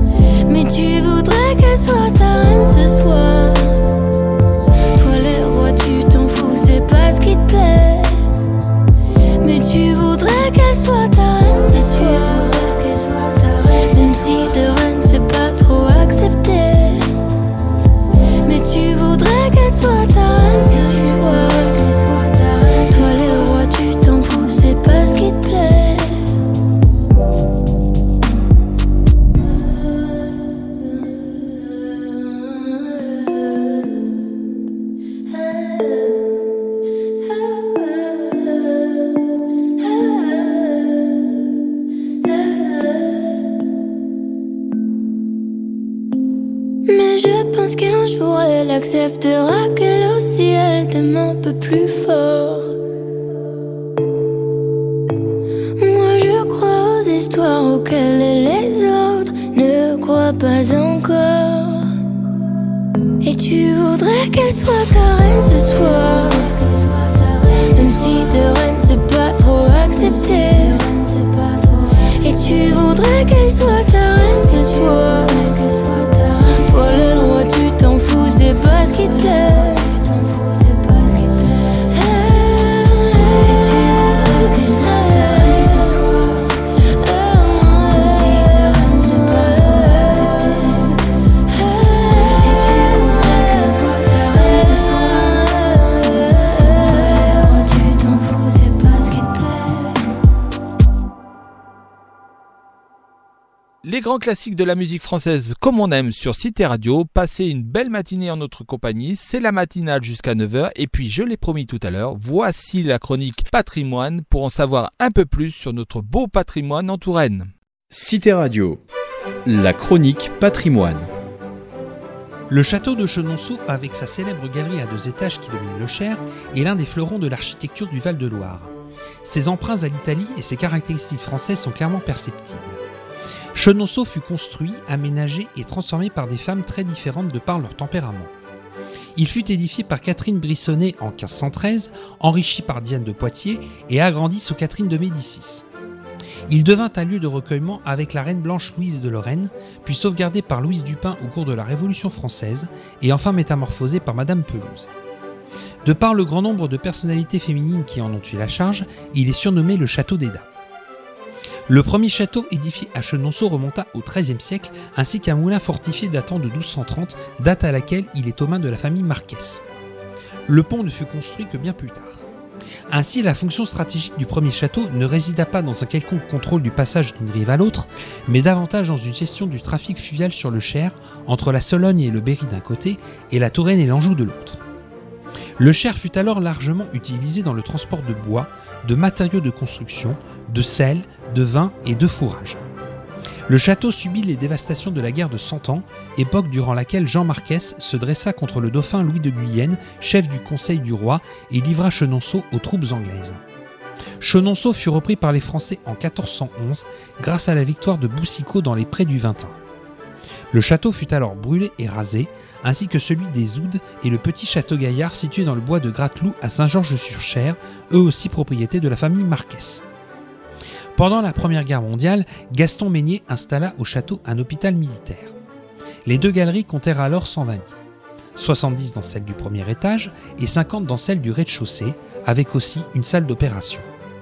acceptera qu'elle aussi elle t'aime un peu plus fort. Moi je crois aux histoires auxquelles les autres ne croient pas encore. Et tu voudrais qu'elle soit ta reine ce soir, même si de reine c'est pas trop accepté. Et tu voudrais qu'elle soit ta reine ce soir. Toi le roi tu t'en fous, c'est pas ce qui te plaît. Les grands classiques de la musique française comme on aime sur Cité Radio. Passez une belle matinée en notre compagnie. C'est la matinale jusqu'à neuf heures. Et puis, je l'ai promis tout à l'heure, voici la chronique patrimoine pour en savoir un peu plus sur notre beau patrimoine en Touraine. Cité Radio, la chronique patrimoine. Le château de Chenonceau, avec sa célèbre galerie à deux étages qui domine le Cher, est l'un des fleurons de l'architecture du Val-de-Loire. Ses emprunts à l'Italie et ses caractéristiques françaises sont clairement perceptibles. Chenonceau fut construit, aménagé et transformé par des femmes très différentes de par leur tempérament. Il fut édifié par Catherine Brissonnet en quinze cent treize, enrichi par Diane de Poitiers et agrandi sous Catherine de Médicis. Il devint un lieu de recueillement avec la reine blanche Louise de Lorraine, puis sauvegardé par Louise Dupin au cours de la Révolution française et enfin métamorphosé par Madame Pelouse. De par le grand nombre de personnalités féminines qui en ont eu la charge, il est surnommé le château des Dames. Le premier château édifié à Chenonceau remonta au treizième siècle, ainsi qu'un moulin fortifié datant de douze cent trente, date à laquelle il est aux mains de la famille Marquès. Le pont ne fut construit que bien plus tard. Ainsi, la fonction stratégique du premier château ne résida pas dans un quelconque contrôle du passage d'une rive à l'autre, mais davantage dans une gestion du trafic fluvial sur le Cher, entre la Sologne et le Berry d'un côté, et la Touraine et l'Anjou de l'autre. Le Cher fut alors largement utilisé dans le transport de bois, de matériaux de construction, de sel, de vin et de fourrage. Le château subit les dévastations de la guerre de Cent Ans, époque durant laquelle Jean Marquès se dressa contre le dauphin Louis de Guyenne, chef du conseil du roi, et livra Chenonceau aux troupes anglaises. Chenonceau fut repris par les Français en quatorze cent onze grâce à la victoire de Boucicaut dans les prés du Vintin. Le château fut alors brûlé et rasé, ainsi que celui des Oudes et le petit château Gaillard situé dans le bois de Gratelou à Saint-Georges-sur-Cher, eux aussi propriété de la famille Marquès. Pendant la Première Guerre mondiale, Gaston Meignier installa au château un hôpital militaire. Les deux galeries comptèrent alors cent vingt lits, soixante-dix dans celle du premier étage et cinquante dans celle du rez-de-chaussée, avec aussi une salle d'opération.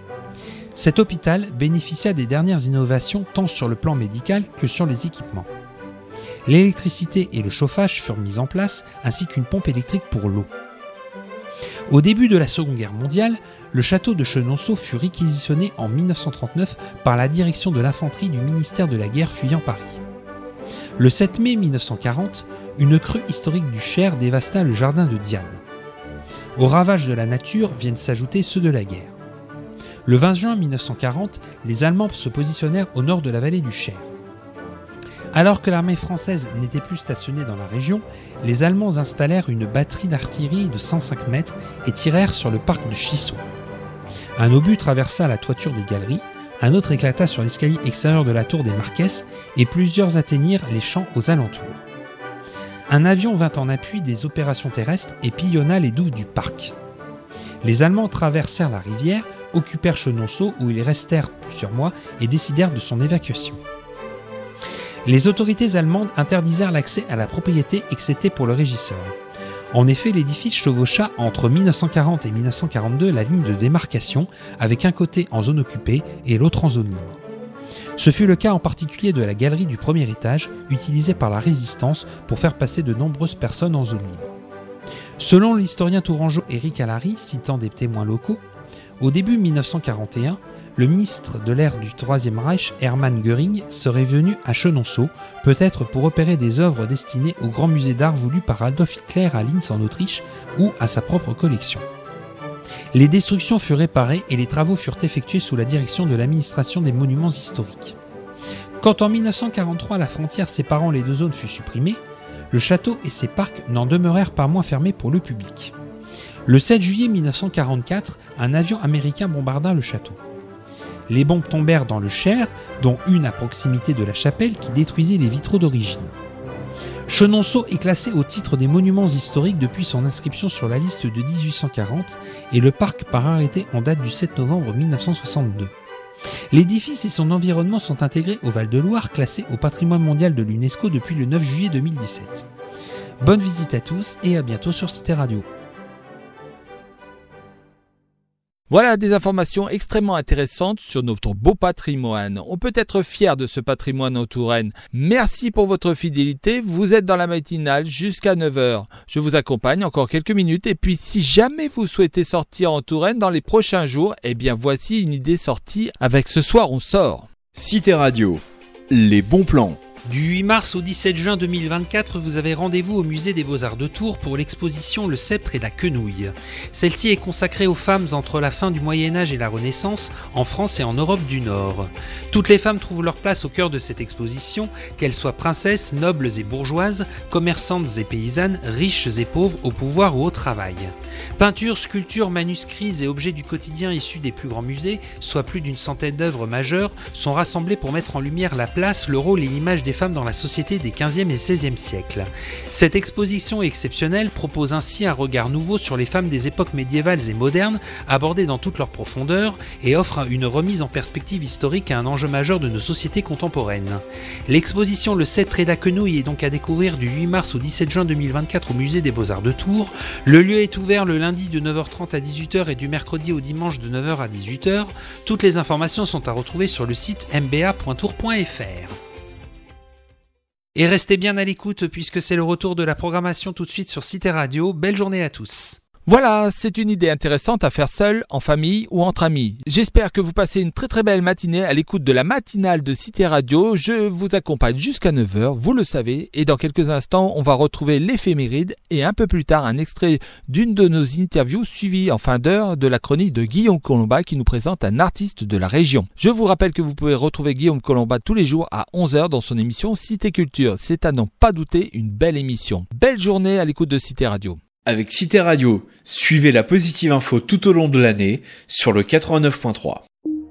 Cet hôpital bénéficia des dernières innovations tant sur le plan médical que sur les équipements. L'électricité et le chauffage furent mis en place, ainsi qu'une pompe électrique pour l'eau. Au début de la Seconde Guerre mondiale, le château de Chenonceau fut réquisitionné en mille neuf cent trente-neuf par la direction de l'infanterie du ministère de la Guerre fuyant Paris. Le sept mai mille neuf cent quarante, une crue historique du Cher dévasta le jardin de Diane. Aux ravages de la nature viennent s'ajouter ceux de la guerre. Le vingt juin mille neuf cent quarante, les Allemands se positionnèrent au nord de la vallée du Cher. Alors que l'armée française n'était plus stationnée dans la région, les Allemands installèrent une batterie d'artillerie de cent cinq mètres et tirèrent sur le parc de Chisson. Un obus traversa la toiture des galeries, un autre éclata sur l'escalier extérieur de la tour des Marquès et plusieurs atteignirent les champs aux alentours. Un avion vint en appui des opérations terrestres et pillonna les douves du parc. Les Allemands traversèrent la rivière, occupèrent Chenonceau où ils restèrent plusieurs mois et décidèrent de son évacuation. Les autorités allemandes interdisèrent l'accès à la propriété excepté pour le régisseur. En effet, l'édifice chevaucha entre mille neuf cent quarante et mille neuf cent quarante-deux la ligne de démarcation, avec un côté en zone occupée et l'autre en zone libre. Ce fut le cas en particulier de la galerie du premier étage, utilisée par la Résistance pour faire passer de nombreuses personnes en zone libre. Selon l'historien tourangeau Éric Allary, citant des témoins locaux, au début mille neuf cent quarante et un, le ministre de l'ère du Troisième Reich, Hermann Göring, serait venu à Chenonceau, peut-être pour opérer des œuvres destinées au grand musée d'art voulu par Adolf Hitler à Linz en Autriche ou à sa propre collection. Les destructions furent réparées et les travaux furent effectués sous la direction de l'administration des monuments historiques. Quand en mille neuf cent quarante-trois la frontière séparant les deux zones fut supprimée, le château et ses parcs n'en demeurèrent pas moins fermés pour le public. Le sept juillet mille neuf cent quarante-quatre, un avion américain bombarda le château. Les bombes tombèrent dans le Cher, dont une à proximité de la chapelle qui détruisit les vitraux d'origine. Chenonceau est classé au titre des monuments historiques depuis son inscription sur la liste de dix-huit cent quarante et le parc par arrêté en date du sept novembre mille neuf cent soixante-deux. L'édifice et son environnement sont intégrés au Val-de-Loire, classé au patrimoine mondial de l'UNESCO depuis le neuf juillet deux mille dix-sept. Bonne visite à tous et à bientôt sur Cité Radio. Voilà des informations extrêmement intéressantes sur notre beau patrimoine. On peut être fier de ce patrimoine en Touraine. Merci pour votre fidélité. Vous êtes dans la matinale jusqu'à neuf heures. Je vous accompagne encore quelques minutes. Et puis, si jamais vous souhaitez sortir en Touraine dans les prochains jours, eh bien, voici une idée sortie avec Ce soir on sort. Cité Radio, les bons plans. Du huit mars au dix-sept juin deux mille vingt-quatre, vous avez rendez-vous au Musée des Beaux-Arts de Tours pour l'exposition Le Sceptre et la Quenouille. Celle-ci est consacrée aux femmes entre la fin du Moyen-Âge et la Renaissance, en France et en Europe du Nord. Toutes les femmes trouvent leur place au cœur de cette exposition, qu'elles soient princesses, nobles et bourgeoises, commerçantes et paysannes, riches et pauvres, au pouvoir ou au travail. Peintures, sculptures, manuscrits et objets du quotidien issus des plus grands musées, soit plus d'une centaine d'œuvres majeures, sont rassemblés pour mettre en lumière la place, le rôle et l'image des femmes dans la société des quinzième et seizième siècles. Cette exposition exceptionnelle propose ainsi un regard nouveau sur les femmes des époques médiévales et modernes, abordées dans toute leur profondeur, et offre une remise en perspective historique à un enjeu majeur de nos sociétés contemporaines. L'exposition Le Sceptre et la Quenouille est donc à découvrir du huit mars au dix-sept juin deux mille vingt-quatre au Musée des Beaux-Arts de Tours. Le lieu est ouvert le lundi de neuf heures trente à dix-huit heures et du mercredi au dimanche de neuf heures à dix-huit heures. Toutes les informations sont à retrouver sur le site m b a point tours point f r. Et restez bien à l'écoute puisque c'est le retour de la programmation tout de suite sur Cité Radio. Belle journée à tous. Voilà, c'est une idée intéressante à faire seul, en famille ou entre amis. J'espère que vous passez une très très belle matinée à l'écoute de la matinale de Cité Radio. Je vous accompagne jusqu'à neuf heures, vous le savez, et dans quelques instants, on va retrouver l'éphéméride et un peu plus tard un extrait d'une de nos interviews suivie en fin d'heure de la chronique de Guillaume Colomba qui nous présente un artiste de la région. Je vous rappelle que vous pouvez retrouver Guillaume Colomba tous les jours à onze heures dans son émission Cité Culture. C'est à n'en pas douter une belle émission. Belle journée à l'écoute de Cité Radio. Avec Cité Radio, suivez la positive info tout au long de l'année sur le quatre-vingt-neuf point trois.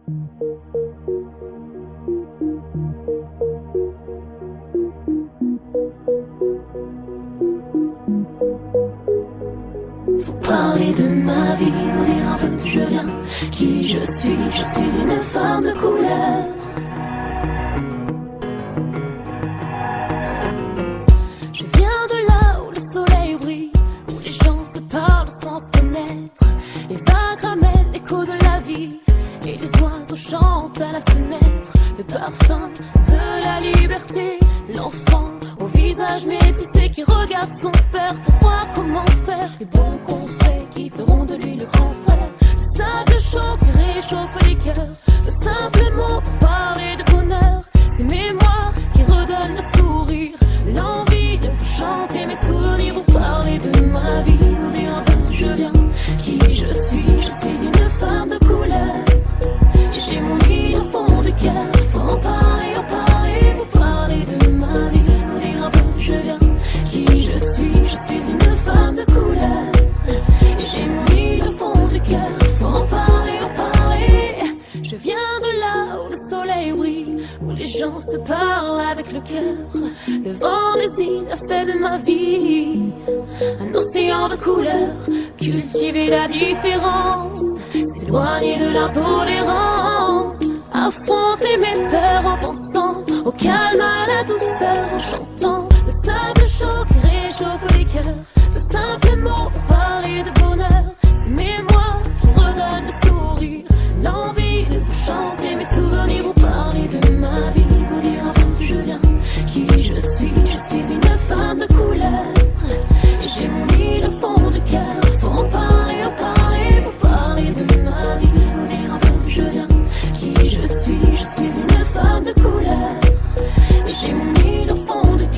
Faut parler de ma vie, vous dire un peu d'où je viens, qui je suis, je suis une femme de couleur. Je viens de là où le soleil brille, où les gens se parlent sans se connaître. Les vagues ramènent l'écho de la vie, et les oiseaux chantent à la fenêtre. Le parfum de la liberté, l'enfant au visage métissé qui regarde son père pour voir comment faire. Les bons conseils qui feront de lui le grand frère. Le sable chaud qui réchauffe les cœurs. De simples mots pour parler de bonheur. Ces mémoires qui redonnent le sourire. L'envie de vous chanter mes souvenirs. Vous parler de ma vie, vous dire un peu d'où je viens, qui je suis. Je suis une femme de couleur. J'ai mon île au fond du cœur. Faut en parler, en parler. Vous parler de ma vie, vous dire un peu d'où je viens, qui je suis. Je suis une femme de couleur. J'ai mon île au fond du cœur. Faut en parler, en parler. Je viens de là où le soleil brille, où les gens se parlent avec le cœur. Le vent des îles a fait de ma vie un océan de couleurs. Cultiver la différence, s'éloigner de l'intolérance. Affronter mes peurs en pensant au calme, à la douceur, en chantant le sable chaud qui réchauffe les cœurs. De simples mots pour parler de bonheur. Ces mémoires qui redonnent le sourire. L'envie de vous chanter mes souvenirs. Vous parler de ma vie, vous dire un peu d'où je viens, qui je suis. Je suis une femme de couleur. J'ai mon île au fond du cœur. Faut en parler, en parler. Vous parler de ma vie, vous dire un peu d'où je viens, qui je suis. Je suis une femme de couleur. J'ai mon île au fond du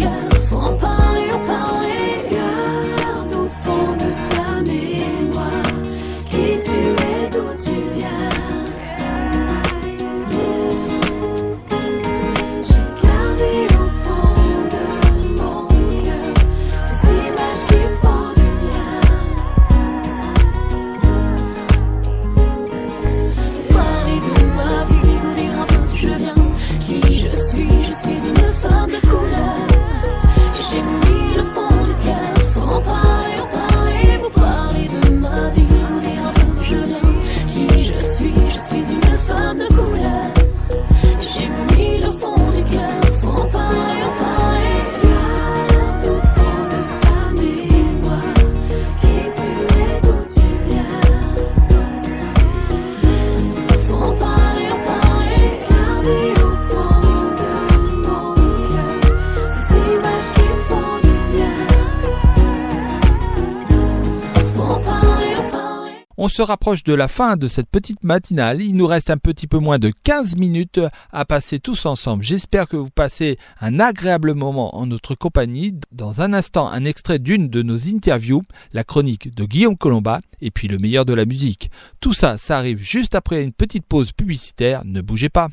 se rapproche de la fin de cette petite matinale. Il nous reste un petit peu moins de quinze minutes à passer tous ensemble. J'espère que vous passez un agréable moment en notre compagnie. Dans un instant, un extrait d'une de nos interviews, la chronique de Guillaume Colomba et puis le meilleur de la musique. Tout ça, ça arrive juste après une petite pause publicitaire. Ne bougez pas.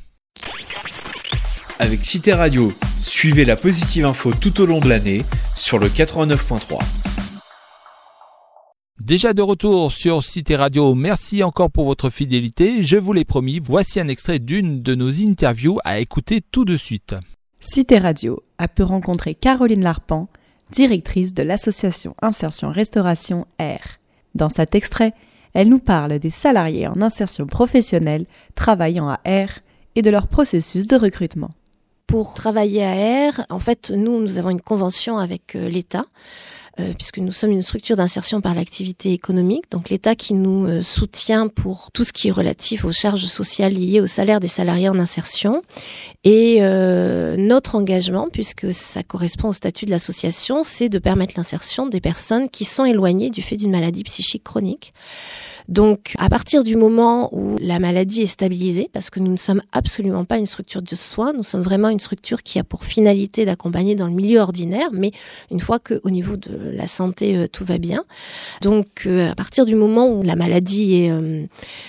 Avec Cité Radio, suivez la positive info tout au long de l'année sur le quatre-vingt-neuf point trois. Déjà de retour sur Cité Radio, merci encore pour votre fidélité. Je vous l'ai promis, voici un extrait d'une de nos interviews à écouter tout de suite. Cité Radio a pu rencontrer Caroline Larpan, directrice de l'association Insertion Restauration R. Dans cet extrait, elle nous parle des salariés en insertion professionnelle travaillant à R et de leur processus de recrutement. Pour travailler à R, en fait, nous, nous avons une convention avec euh, l'État, euh, puisque nous sommes une structure d'insertion par l'activité économique. Donc l'État qui nous euh, soutient pour tout ce qui est relatif aux charges sociales liées au salaire des salariés en insertion. Et euh, notre engagement, puisque ça correspond au statut de l'association, c'est de permettre l'insertion des personnes qui sont éloignées du fait d'une maladie psychique chronique. Donc, à partir du moment où la maladie est stabilisée, parce que nous ne sommes absolument pas une structure de soins, nous sommes vraiment une structure qui a pour finalité d'accompagner dans le milieu ordinaire, mais une fois qu'au niveau de la santé, euh, tout va bien. Donc, euh, à partir du moment où la maladie est, euh,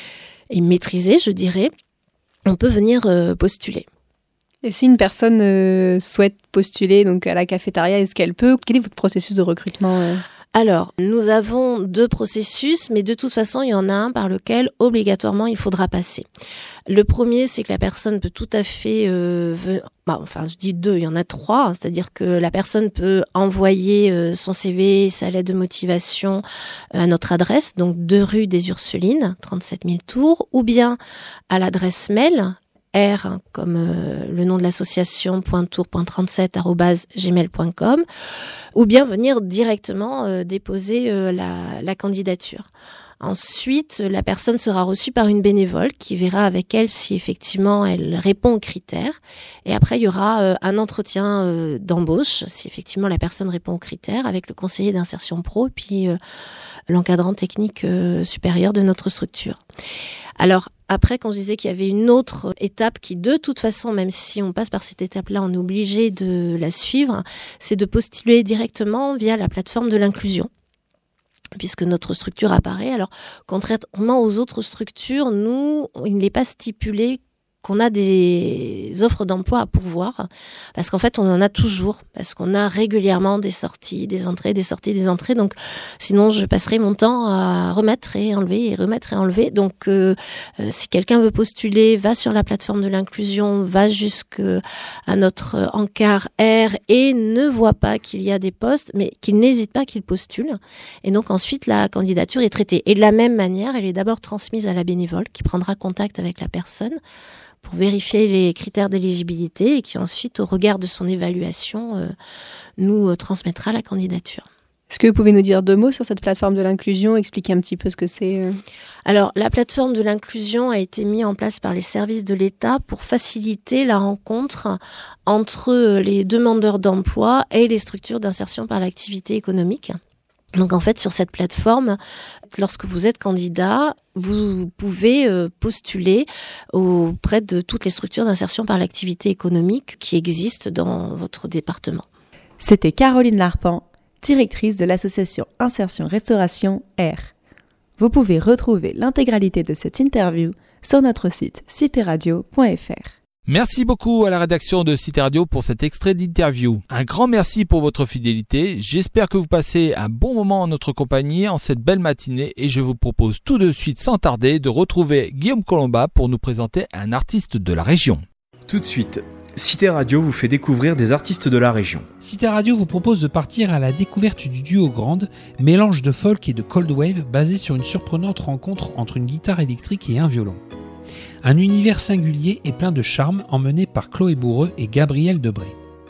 est maîtrisée, je dirais, on peut venir euh, postuler. Et si une personne euh, souhaite postuler donc à la cafétéria, est-ce qu'elle peut ? Quel est votre processus de recrutement euh Alors, nous avons deux processus, mais de toute façon, il y en a un par lequel, obligatoirement, il faudra passer. Le premier, c'est que la personne peut tout à fait... Euh, ve- bah, enfin, je dis deux, il y en a trois. C'est-à-dire que la personne peut envoyer euh, son C V, sa lettre de motivation euh, à notre adresse, donc deux rue des Ursulines, trente-sept mille Tours, ou bien à l'adresse mail... R comme euh, le nom de l'association .tour point trente-sept arobase gmail point com, ou bien venir directement euh, déposer euh, la, la candidature. Ensuite, la personne sera reçue par une bénévole qui verra avec elle si effectivement elle répond aux critères. Et après, il y aura euh, un entretien euh, d'embauche si effectivement la personne répond aux critères avec le conseiller d'insertion pro et puis euh, l'encadrant technique euh, supérieur de notre structure. Alors, après, quand je disais qu'il y avait une autre étape qui, de toute façon, même si on passe par cette étape-là, on est obligé de la suivre, c'est de postuler directement via la plateforme de l'inclusion, puisque notre structure apparaît. Alors, contrairement aux autres structures, nous, il n'est pas stipulé qu'on a des offres d'emploi à pourvoir, parce qu'en fait, on en a toujours, parce qu'on a régulièrement des sorties, des entrées, des sorties, des entrées, donc sinon, je passerai mon temps à remettre et enlever, et remettre et enlever. Donc, euh, euh, si quelqu'un veut postuler, va sur la plateforme de l'inclusion, va jusqu'à notre encart R et ne voit pas qu'il y a des postes, mais qu'il n'hésite pas qu'il postule. Et donc, ensuite, la candidature est traitée. Et de la même manière, elle est d'abord transmise à la bénévole, qui prendra contact avec la personne, pour vérifier les critères d'éligibilité et qui ensuite, au regard de son évaluation, euh, nous euh, transmettra la candidature. Est-ce que vous pouvez nous dire deux mots sur cette plateforme de l'inclusion, expliquer un petit peu ce que c'est euh... Alors, la plateforme de l'inclusion a été mise en place par les services de l'État pour faciliter la rencontre entre les demandeurs d'emploi et les structures d'insertion par l'activité économique. Donc en fait, sur cette plateforme, lorsque vous êtes candidat, vous pouvez euh, postuler auprès de toutes les structures d'insertion par l'activité économique qui existent dans votre département. C'était Caroline Larpan, directrice de l'association Insertion Restauration R. Vous pouvez retrouver l'intégralité de cette interview sur notre site cité radio point f r. Merci beaucoup à la rédaction de Cité Radio pour cet extrait d'interview. Un grand merci pour votre fidélité. J'espère que vous passez un bon moment en notre compagnie en cette belle matinée et je vous propose tout de suite sans tarder de retrouver Guillaume Colomba pour nous présenter un artiste de la région. Tout de suite, Cité Radio vous fait découvrir des artistes de la région. Cité Radio vous propose de partir à la découverte du duo Grande, mélange de folk et de cold wave basé sur une surprenante rencontre entre une guitare électrique et un violon. Un univers singulier et plein de charme emmené par Chloé Bourreux et Gabriel Debré.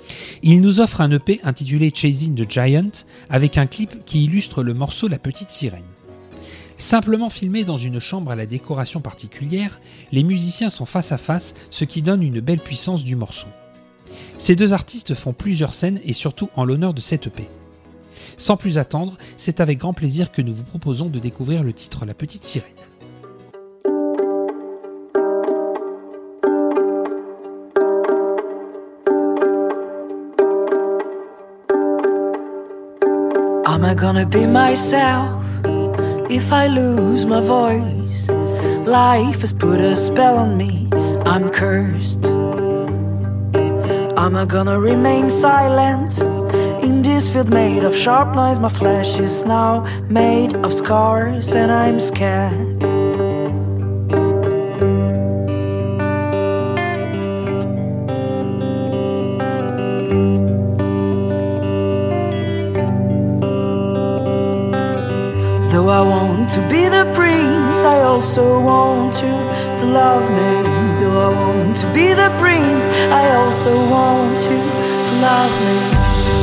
Il nous offre un E P intitulé Chasing the Giant avec un clip qui illustre le morceau La Petite Sirène. Simplement filmé dans une chambre à la décoration particulière, les musiciens sont face à face, ce qui donne une belle puissance du morceau. Ces deux artistes font plusieurs scènes et surtout en l'honneur de cet E P. Sans plus attendre, c'est avec grand plaisir que nous vous proposons de découvrir le titre La Petite Sirène. Am I gonna be myself if I lose my voice? Life has put a spell on me, I'm cursed. Am I gonna remain silent in this field made of sharp knives? My flesh is now made of scars and I'm scared. Though I want to be the prince, I also want you to love me. Though I want to be the prince, I also want you to love me.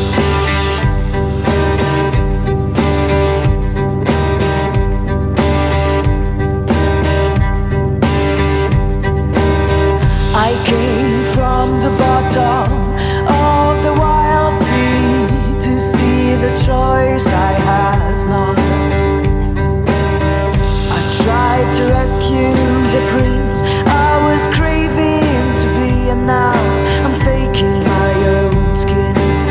I came from the bottom of the wild sea to see the choice I have not. Tried to rescue the prince I was craving to be, and now I'm faking my own skin.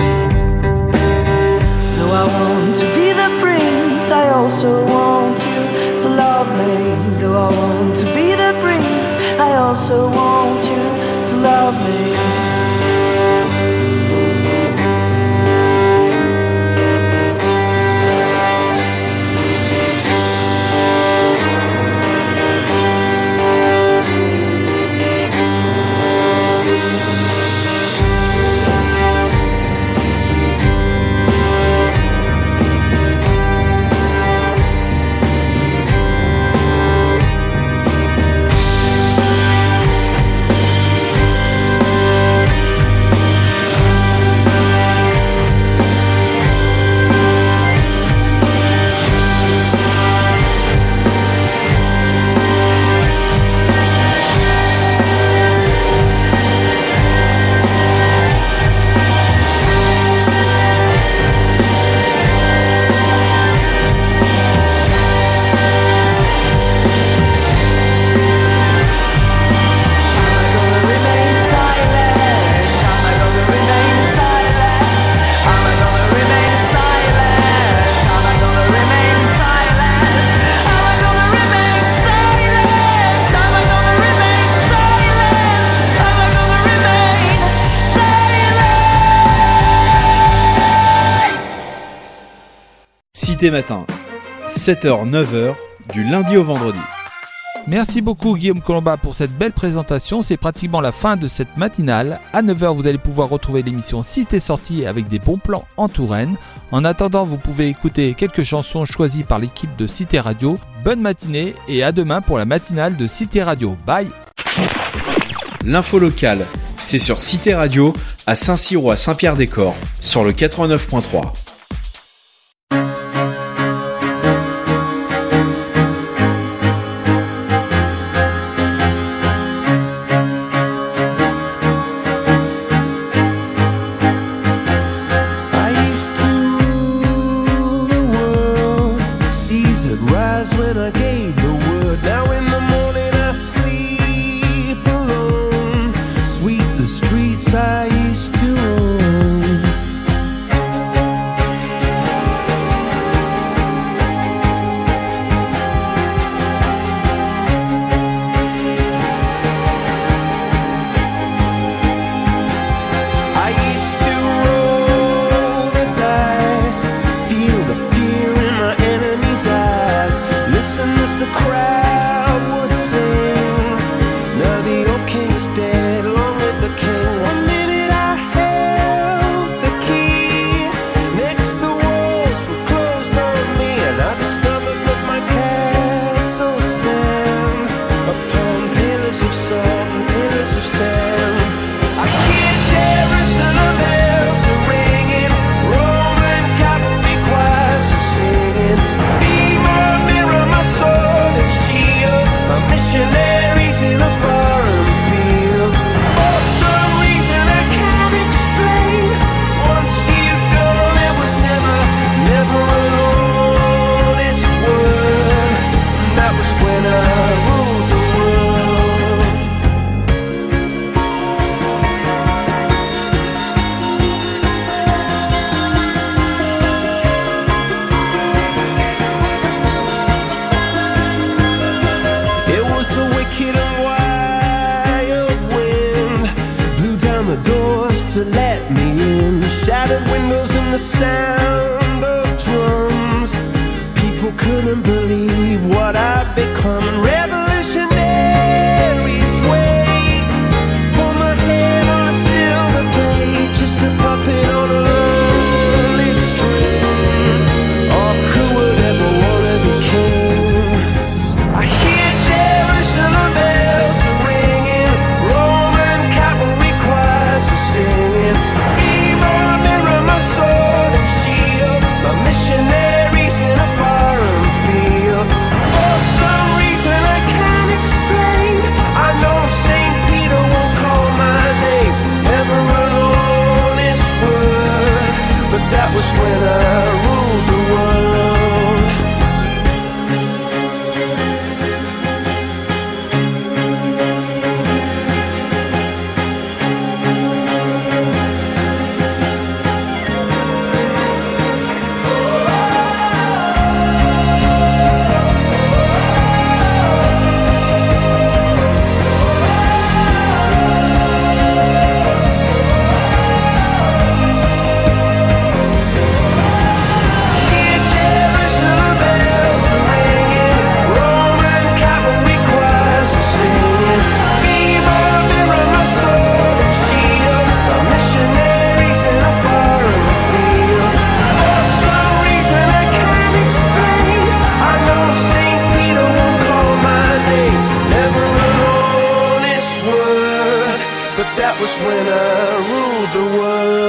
Though I want to be the prince, I also want you to love me. Though I want to be the prince, I also want you to love me. Cité Matin, sept heures neuf heures, du lundi au vendredi. Merci beaucoup Guillaume Colomba pour cette belle présentation, c'est pratiquement la fin de cette matinale. À neuf heures, vous allez pouvoir retrouver l'émission Cité Sortie avec des bons plans en Touraine. En attendant, vous pouvez écouter quelques chansons choisies par l'équipe de Cité Radio. Bonne matinée et à demain pour la matinale de Cité Radio. Bye. L'info locale, c'est sur Cité Radio à Saint-Cyr ou à Saint-Pierre-des-Corps sur le quatre-vingt-neuf point trois. Streets I used to own. the doors to let me in. Shattered windows and the sound of drums. People couldn't believe what I'd become. And revolutionaries wait for my head on a silver plate, just a puppet on a lonely string. Oh, who would ever wanna be king? I hear Jerusalem bells are ringing, Roman cavalry choirs are singing. Be my mirror, my sword and shield, my missionaries in a foreign field. For some reason I can't explain, I know Saint Peter won't call my name ever alone this word, but that was when I ruled the world. That was when I ruled the world.